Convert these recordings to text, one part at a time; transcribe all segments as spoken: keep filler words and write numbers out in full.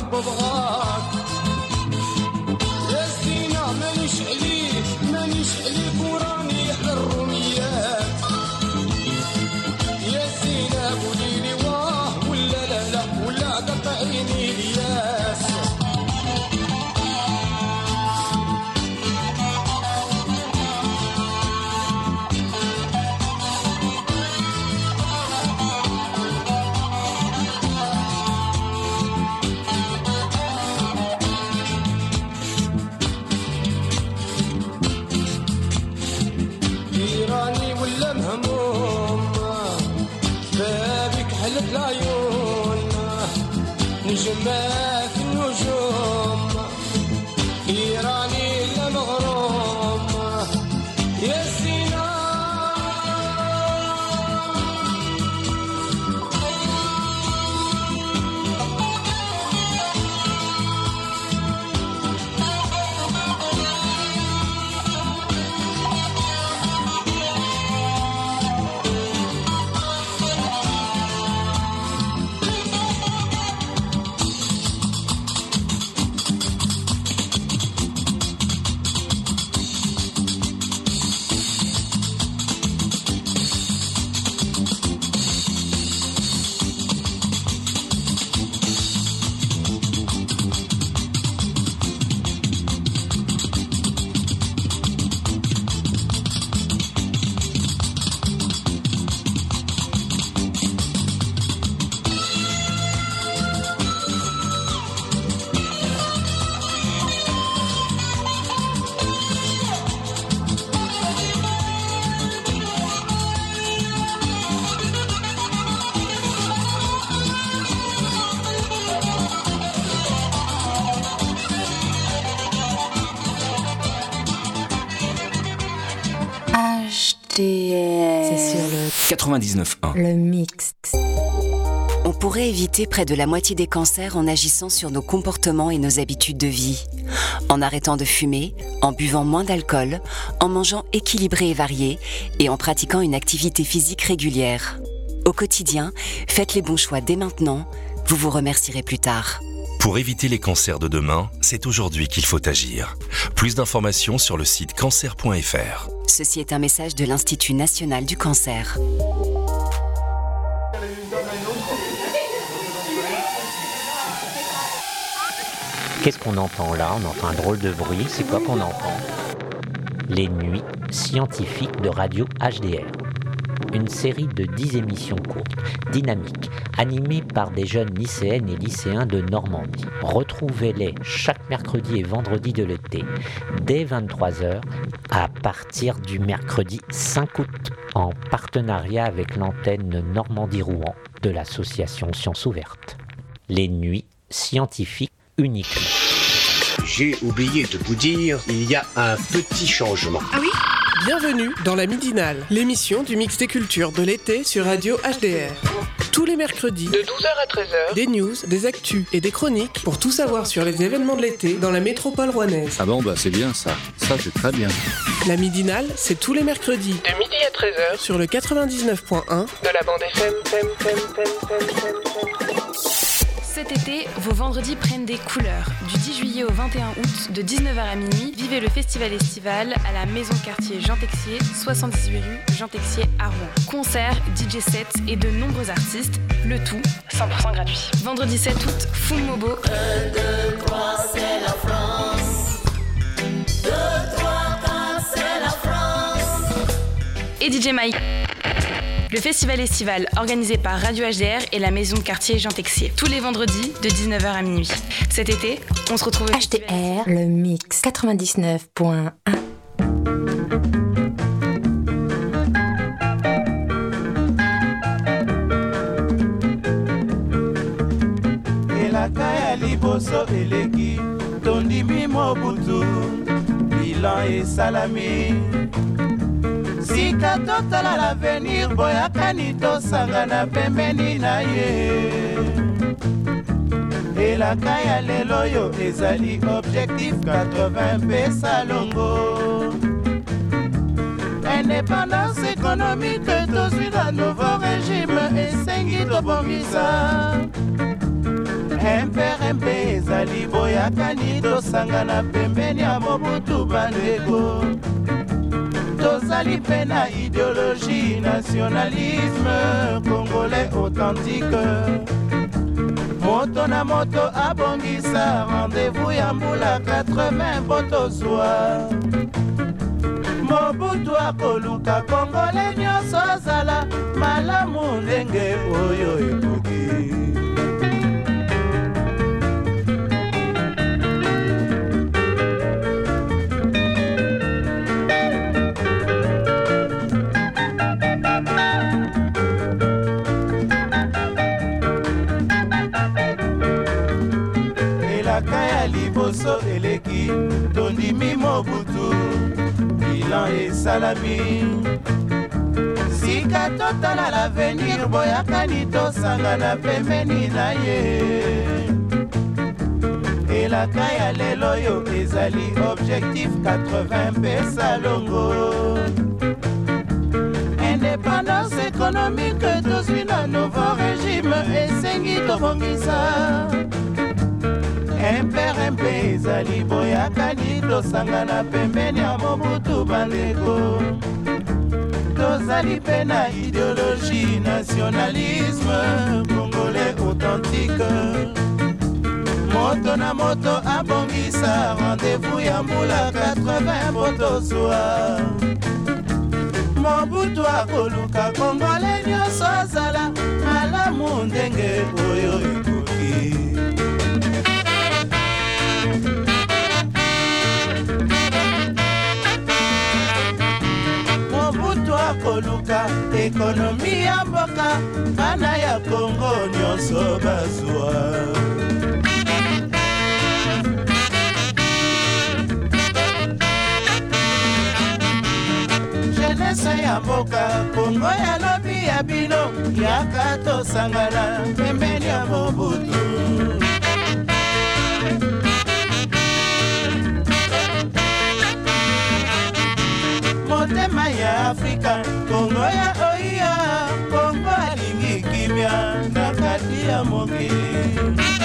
ببغاك يا زينة مانيش عليك مانيش عليك وراني على الروميات يا زينة قوليلي واه ولا لا لا ولا قطعيني الياس العيون نجمات النجوم إيراني لا مغروم يا سينا C'est sur le quatre-vingt-dix-neuf un. Le mix. On pourrait éviter près de la moitié des cancers en agissant sur nos comportements et nos habitudes de vie. En arrêtant de fumer, en buvant moins d'alcool, en mangeant équilibré et varié et en pratiquant une activité physique régulière. Au quotidien, faites les bons choix dès maintenant, vous vous remercierez plus tard. Pour éviter les cancers de demain, c'est aujourd'hui qu'il faut agir. Plus d'informations sur le site cancer point f r. Ceci est un message de l'Institut national du cancer. Qu'est-ce qu'on entend là? On entend un drôle de bruit. C'est quoi qu'on entend? Les nuits scientifiques de Radio H D R. Une série de dix émissions courtes, dynamiques, animées par des jeunes lycéennes et lycéens de Normandie. Retrouvez-les chaque mercredi et vendredi de l'été, dès vingt-trois heures, à partir du mercredi cinq août, en partenariat avec l'antenne Normandie-Rouen de l'association Sciences Ouvertes. Les nuits scientifiques uniquement. J'ai oublié de vous dire, il y a un petit changement. Ah oui ? Bienvenue dans la Midinale, l'émission du mix des cultures de l'été sur Radio H D R. Tous les mercredis, de douze heures à treize heures, des news, des actus et des chroniques pour tout savoir sur les événements de l'été dans la métropole rouennaise. Ah bon, bah c'est bien ça. Ça, c'est très bien. La Midinale, c'est tous les mercredis, de midi à treize heures, sur le quatre-vingt-dix-neuf point un de la bande F M. Cet été, vos vendredis prennent des couleurs. Du dix juillet au vingt et un août, de dix-neuf heures à minuit, vivez le festival estival à la maison quartier Jean Texier, soixante-dix-huit rue Jean Texier à Rouen. Concerts, D J sets et de nombreux artistes, le tout cent pour cent gratuit. Vendredi sept août, Full Mobo. un, deux, trois, c'est la France. deux, trois, quatre, c'est la France. Et D J Mike. Le festival estival organisé par Radio H D R et la maison de quartier Jean Texier. Tous les vendredis de dix-neuf heures à minuit. Cet été, on se retrouve au H D R, le mix quatre-vingt-dix-neuf point un. Elaka ya liboso eleki tondimi mobutu bilan esalami sika totala l'avenir boyakani tosangana pembeni na ye elaka ya lelo yo ezali objectif quatre-vingts pesa longo indépendance économique tozwi na nouveau régime esengi tobongisa Emperempe ezali boyakani tosangana pembeni ya Mobutu bandeko. Tozali pe na idéologie nationalisme congolais authentique. Moto na moto abongisa rendez-vous ya mbula quatre-vingts botozwa. Mobutu akoluka Congolais nyonso azala malamu ndenge oyo ekoki. Elaka ya liboso eleki tondimi Mobutu. Bilan esalami sika totala l'avenir boyakani tosangana pembeni na ye. Elaka ya lelo yo ezali objectif quatre-vingts pesa longo. Indépendance économique tozwi na nouveau régime esengi tobongisa. Emperempe ezali boyakani tosangana pembeni ya Mobutu bandeko. Tozali pe na idéologie nationalisme congolais authentique. Moto na moto abongisa rendez-vous ya mbula quatre-vingts botozwa. Mobutu akoluka Congolais nyonso azala malamu ndenge oyo ekoki. Mobutu akoluka ekonomi ya mboka bana ya Kongo nyonso bazwa. Jeunesse ya mboka Kongo ya lobi ya bino yaka tosangana pembeni ya Mobutu. Motema ya Afrika Kongo ya oia Kongo alingi kimia na kati ya mokili.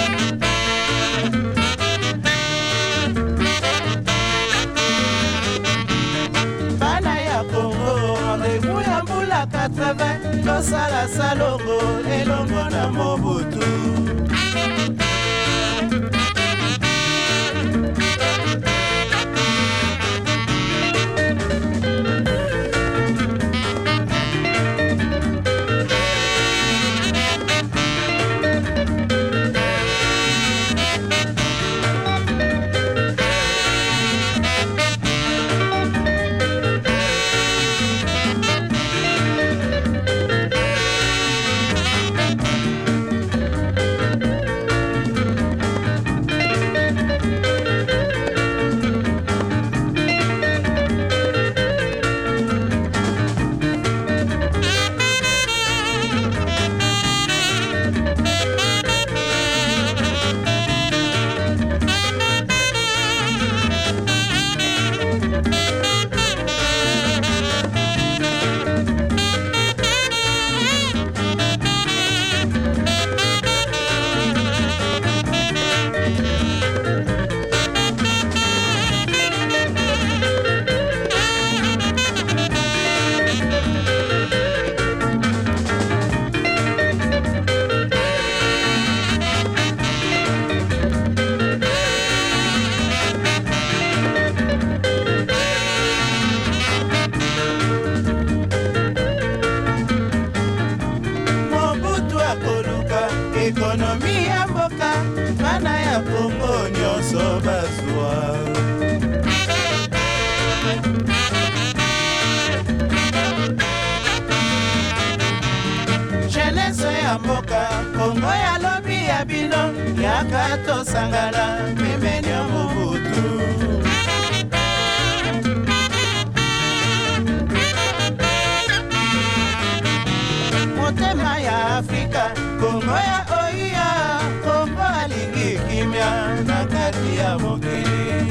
Bana ya Kongo rendez-vous ya mbula quatre-vingts tosala salongo elongo na Mobutu. Ekonomi ya mboka bana ya Kongo nyonso bazwa. Jeunesse ya mboka Kongo ya lobi ya bino yaka tosangana pembeni ya Mobutu. Motema ya Afrika Kongo ya oia Kongo alingi kimia na kati ya mokili.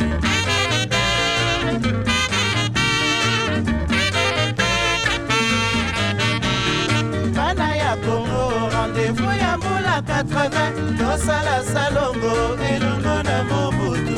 Bana ya Kongo rendez-vous ya mbula quatre-vingts tosala salongo elongo na Mobutu.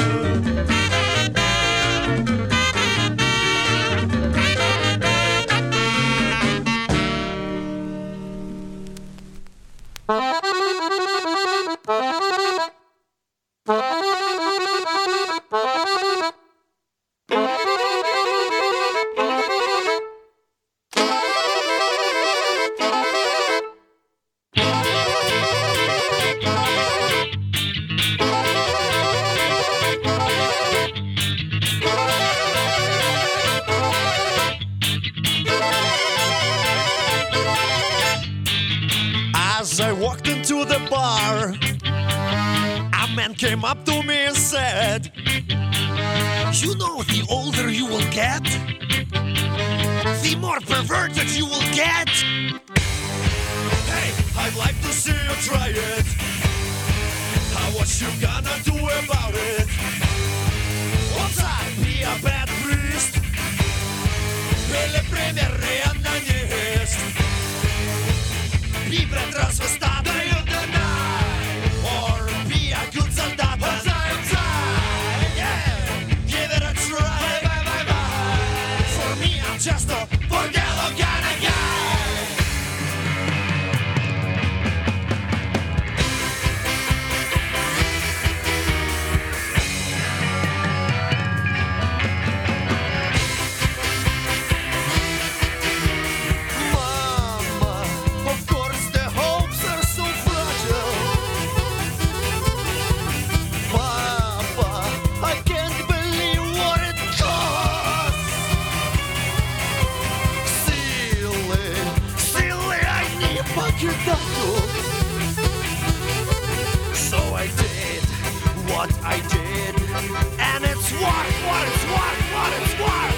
As I walked into the bar, a man came up to me and said, "You know, the older you will get, the more perverted you will get. Hey, I'd like to see you try it. How what you gonna do about it? Won't I be a bad priest? Или примеры анонист? Be a transvestite, do you deny? Or be a good soldat? What's I try? Yeah, give it a try. Bye, bye, bye, bye. For me, I'm just a bordello kind of guy. So I did what I did, and it's what, what, it's what, what, it's what.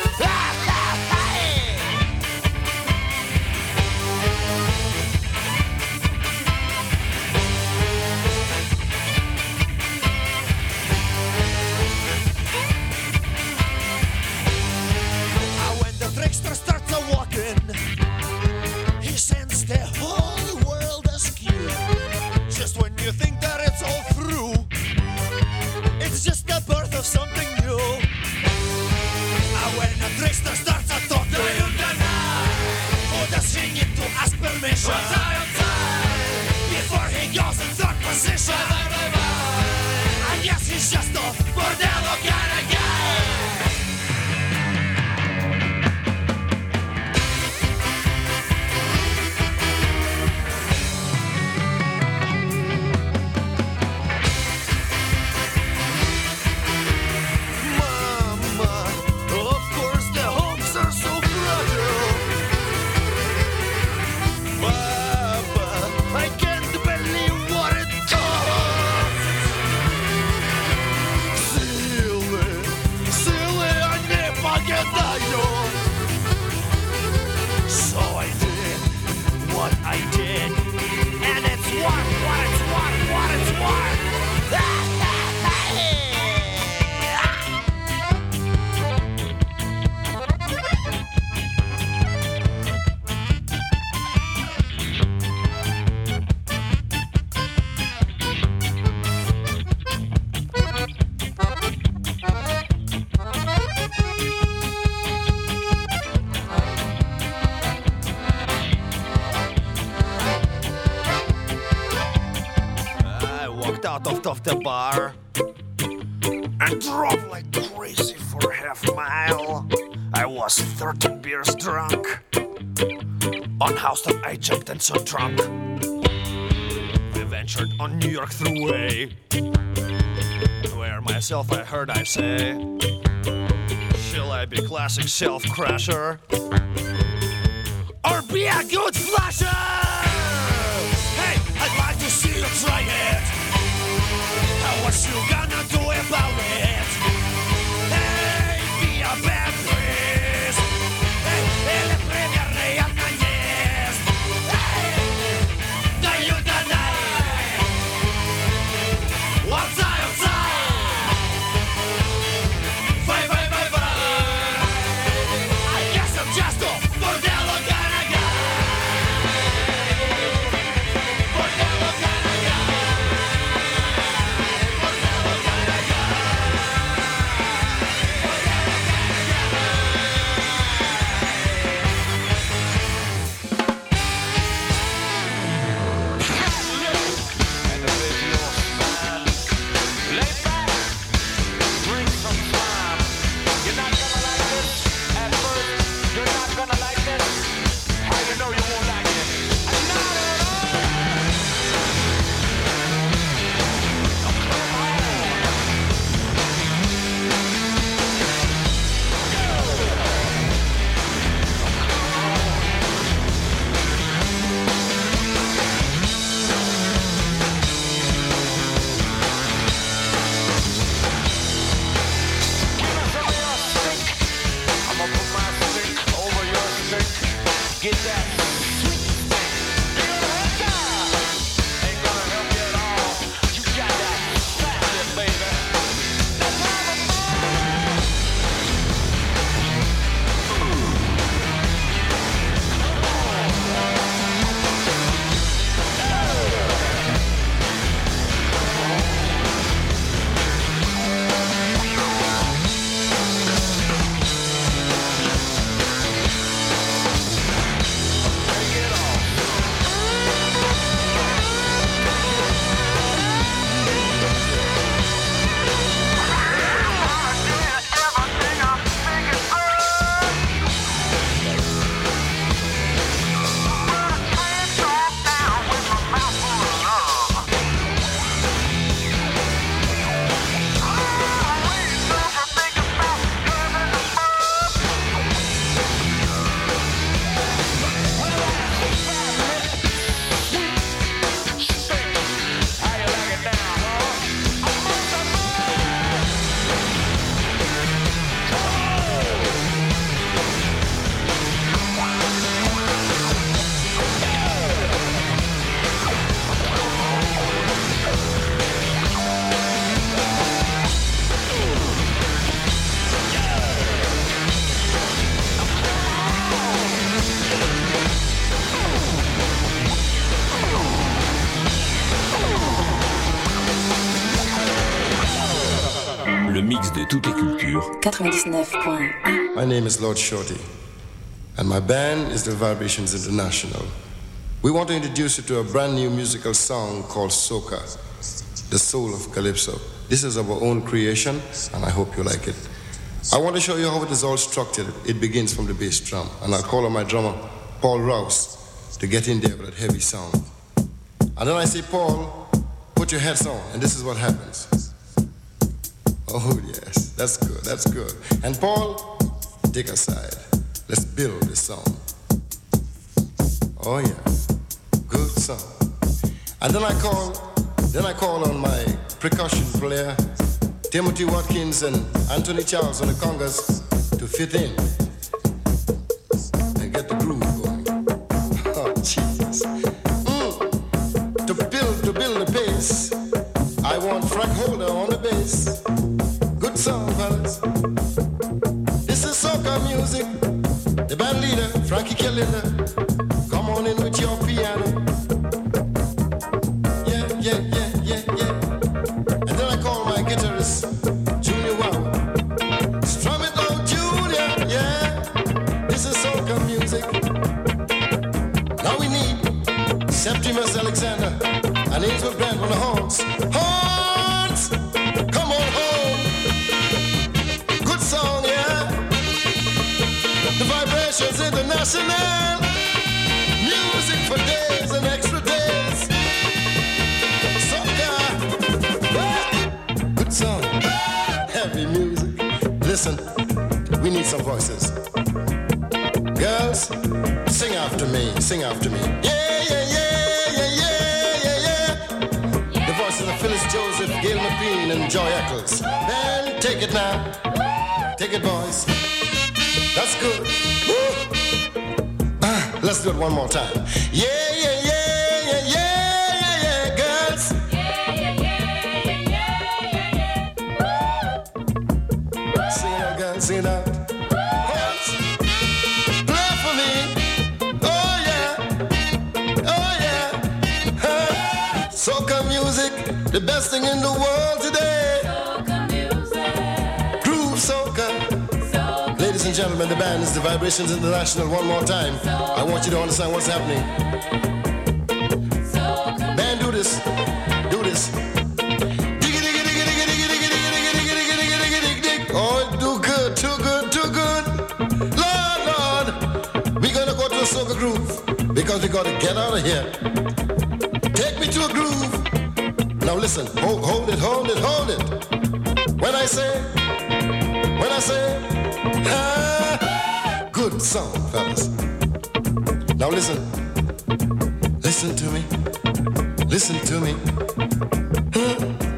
When the trickster starts a walking, he sends the whole world askew. Just when you think that it's all through, it's just the birth of something new. Ah, when a trickster starts a talking, do you deny? Or does he need to ask permission? What's I outside? Before he goes in third position. Bye, bye, bye, bye. I guess he's just a bordello kind of guy. So I did what I did, and it's what, what, it's what, what, it's what. Out of, of the bar and drove like crazy for half a mile. I was thirteen beers drunk. On house that I jumped and so drunk. We ventured on New York Thruway, where myself I heard I say, shall I be classic self-crasher or be a good flasher? Hey, I'd like to see you try it. What you gonna do about it? Hey, be a bad priest. Hey, ele premiere agnanyes. Hey, do you deny? What's I outside? Bye, bye, bye, bye. I guess I'm just a bordello kind of guy. Bordello kind of guy. Le mix de toutes les cultures. quatre-vingt-dix-neuf point un. My name is Lord Shorty, and my band is the Vibrations International. We want to introduce you to a brand new musical song called Soca, the soul of Calypso. This is our own creation, and I hope you like it. I want to show you how it is all structured. It begins from the bass drum, and I'll call on my drummer, Paul Rouse, to get in there with that heavy sound. And then I say, Paul, put your heads on, and this is what happens. Oh yes, that's good, that's good. And Paul, take a side. Let's build this song. Oh yeah, good song. And then I call, then I call on my percussion player, Timothy Watkins and Anthony Charles on the congas to fit in and get the groove going. Oh Jesus. Mm. To build, to build the bass, I want Frank Holder on the bass. Good song, fellas. This is soca music. The band leader, Frankie Kelly, come on in with your piano. Yeah, yeah, yeah, yeah, yeah. And then I call my guitarist, Junior Wow. Strum it out, Junior, yeah. This is soca music. Now we need Septimus Alexander and Ainsworth Grant on the horns. Horns! Come on home. Good song, yeah. The Vibrations International. Music for days and extra days. Soca. Good song. Heavy music. Listen, we need some voices. Girls, sing after me, sing after me. Yeah, yeah, yeah, yeah, yeah, yeah, yeah. The voices of Phyllis Joseph, Gail McLean, and Joy Eccles. Man, take it now. Take it, boys. That's good. Woo. Ah, let's do it one more time. Yeah, yeah, yeah, yeah, yeah, yeah, yeah, girls. Yeah, yeah, yeah, yeah, yeah, yeah, yeah. Sing it out, girls, sing it out. Horns, play for me. Oh yeah, oh yeah. Huh. Soca music, the best thing in the world today. Soca music. Groove soca. Ladies and gentlemen, the band is the Vibrations International. One more time. I want you to understand what's happening. Band, do this. Do this. Oh, do good, too good, too good. Lord, Lord, we're gonna go to a soca groove because we gotta get out of here. Take me to a groove. Now listen, hold, hold it, hold it, hold it. When I say, when I say, ah, good song, fellas. Now listen, listen to me, listen to me. Huh?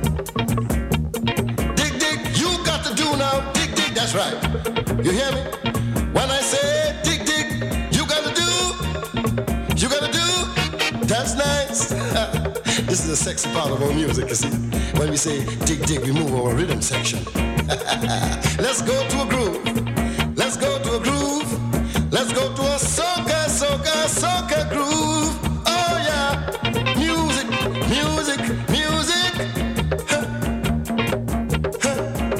Dig, dig, you got to do now. Dig, dig, that's right. You hear me? When I say dig, dig, you got to do, you got to do. That's nice. This is the sexy part of our music, you see. When we say dig, dig, we move our rhythm section. Let's go to a groove. Let's go to a groove. Let's go to a soca, soca, soca groove. Oh yeah. Music, music, music. Huh. Huh.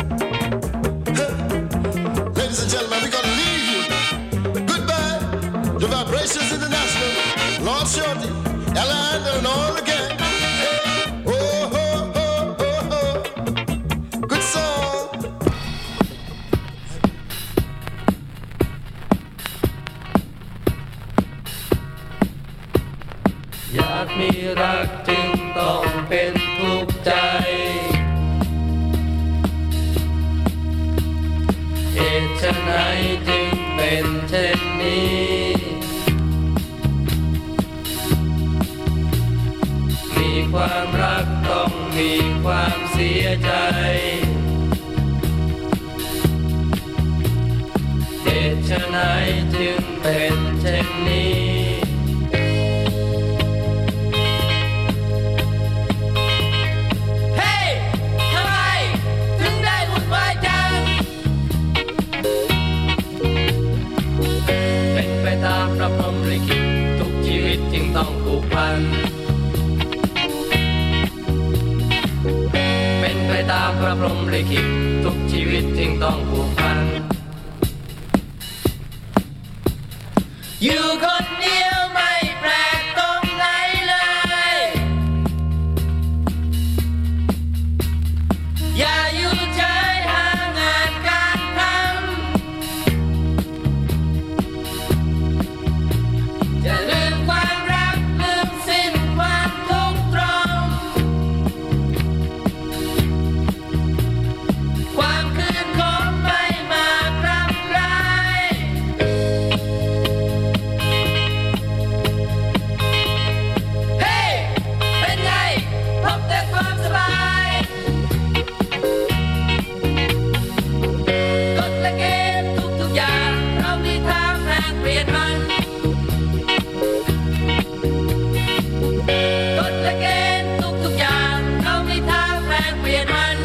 Huh. Ladies and gentlemen, we're gonna leave you. Goodbye. The Vibrations International. Lord Shorty, Ella and all the gang. มีรักจึงต้องเป็นทุกข์ใจเหตุไฉนจึงเป็นเช่นนี้มีความรักต้องมีความเสียใจเหตุไฉนจึงเป็นเช่นนี้ตามพระพรหมลิขิตทุกชีวิตจึงต้องผูกพันเป็นไปตามพระพรหมลิขิตทุกชีวิตจึงต้องผูกพันอยู่คนเดียวไม่แปลกตรงไหนเลยอย่าอยู่เฉยหางานการทำอย่าลืมความรักลืมสิ้นความทุกข์ตรงความคืนคงไม่มากรำไรเฮ้เป็นไงพบแต่ความสบายกฎและเกณฑ์ทุกๆอย่างเรามีทางแปลงเปลี่ยนมันกฎและเกณฑ์ทุกๆอย่างเรามีทางแปลงเปลี่ยนมัน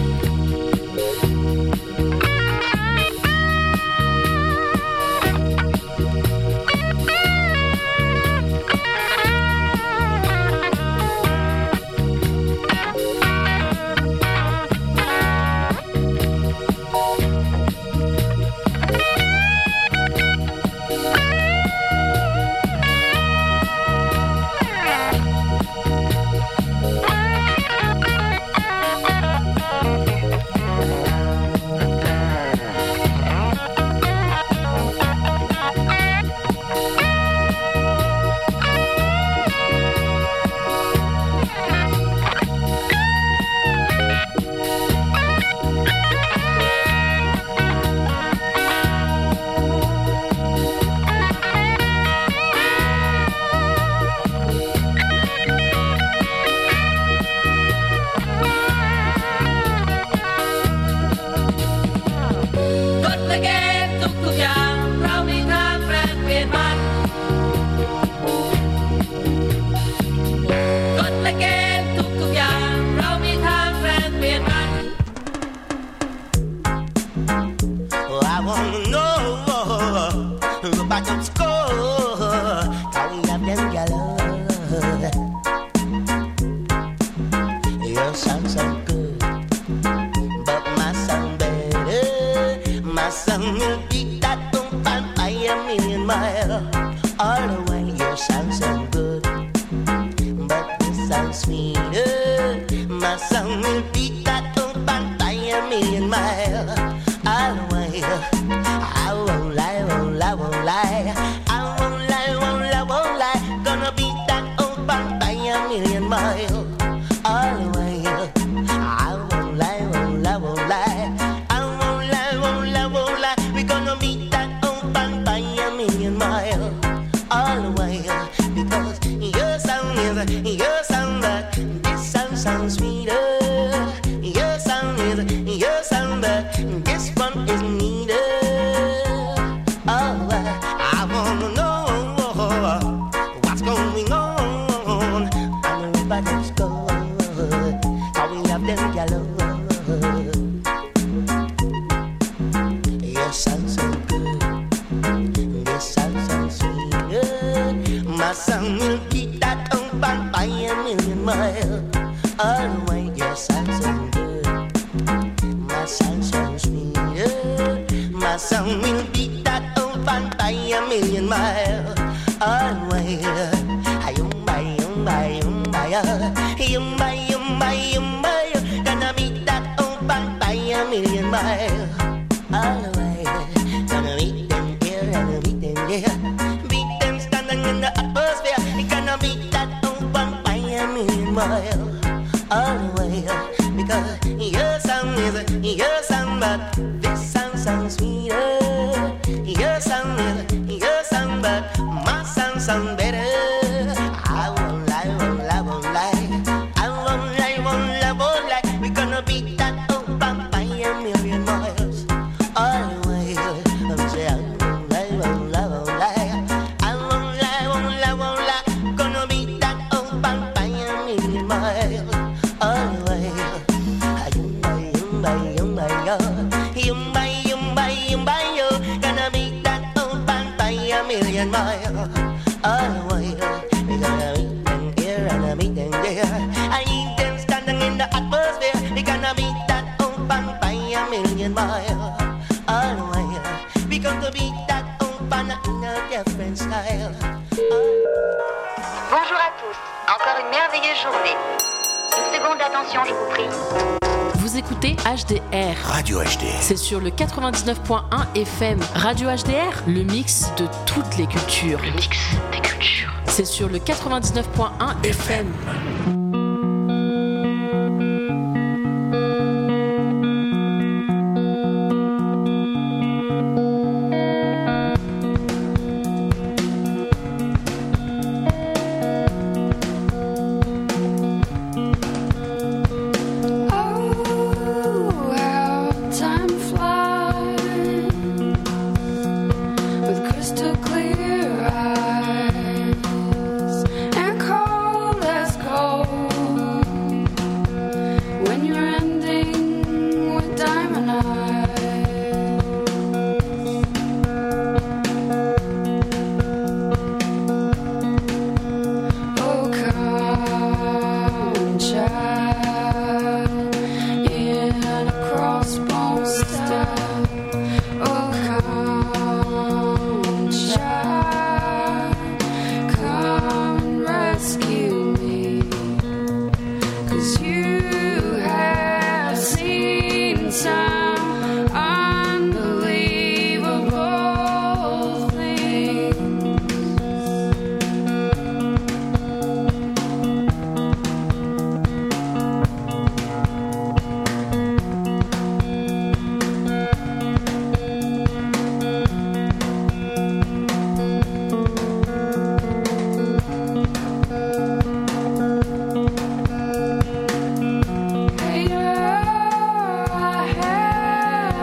กฎและเกณฑ์ทุกๆอย่างเรามีทางแปลงเปลี่ยนมันกฎและเกณฑ์ทุกๆอย่างเรามีทางแปลงเปลี่ยนมัน I wanna know about your score. How we have them galore. Your sound so good, but my sound better. My sound will beat that boom bang by a million miles. All the way, your sound so good, but this sound sweeter. My sound will beat that boom bang by a million miles. All the way, I won't lie, won't lie, won't lie. I won't lie, won't lie, won't lie. Gonna beat that old bang by a million miles. All the way, I won't lie, won't lie, won't lie. I won't lie, won't lie, won't lie. We gonna beat that old bang by a million miles. All the way, because your sound is your sound, but this sound sounds sweeter. Your sound is your sound, but this one is neater. Oh, I wanna know what's going on. I know about this good, how we have them galore. Your sound so good, this sound so sweet. My sound will keep that on bang by a million miles. All the way, your sound so good, my sound so sweet. My sound will beat that on bang by a million miles. All the way, yum by yum by yum by yum by yum by yum by. Gonna beat that on bang by a million miles. All the way, gonna beat them here, gonna beat them there. Beat them standing in the atmosphere. Gonna beat that on bang by a million miles. All the way, because your sound is your sound, but this sound sounds sweeter. Your sound is your sound, but my sound sound better. I won't lie, won't lie, won't lie. I won't lie, won't lie, won't lie. We're gonna beat that up by a million miles. All the way, I'm saying I won't lie, won't lie, won't lie. I won't lie, won't lie, won't lie. Gonna beat that up by a million miles. All the way, yum by yum by yum by yum by yum by yum by yo. Gonna beat that up by a million miles. All the way, we gonna meet them here and meet them there. I need them standing in the atmosphere. We gonna beat that up open by a million miles. All while we come to beat that open in a different style. Bonjour à tous, encore une merveilleuse journée. Une seconde d'attention, je vous prie. Vous écoutez H D R. Radio H D R. C'est sur le quatre-vingt-dix-neuf point un F M. Radio H D R, le mix de toutes les cultures. Le mix des cultures. C'est sur le quatre-vingt-dix-neuf point un F M.